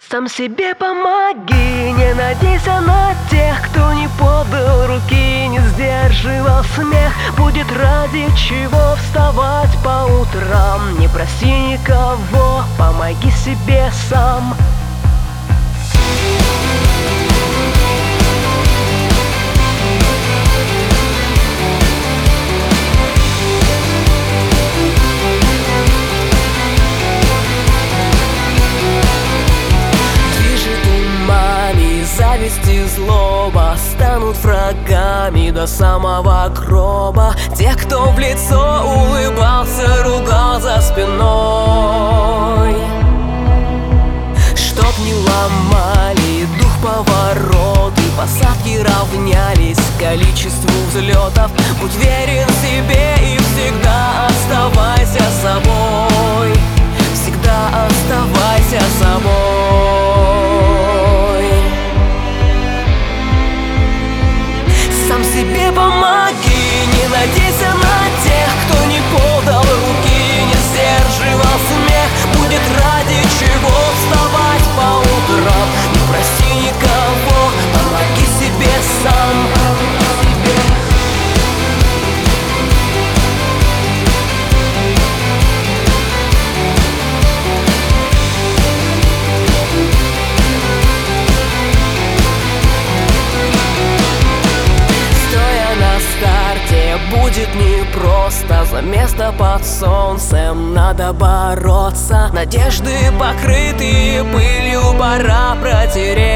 Сам себе помоги, не надейся на тех, кто не подал руки, не сдерживал смех. Будет ради чего вставать по утрам. Не проси никого, помоги себе сам. Зависть и злоба станут врагами до самого гроба. Тех, кто в лицо улыбался, ругал за спиной. Чтоб не ломали дух повороты, посадки равнялись количеству взлетов. Будь верен себе и всегда оставайся собой. Всегда оставайся собой. Сам себе помоги, не надейся на тех, кто не подал руки, не сдерживал смех. Будет ради чего вставать по утрам. Не проси никого, помоги себе сам. Будет непросто, за место под солнцем надо бороться. Надежды, покрытые пылью, пора протереть.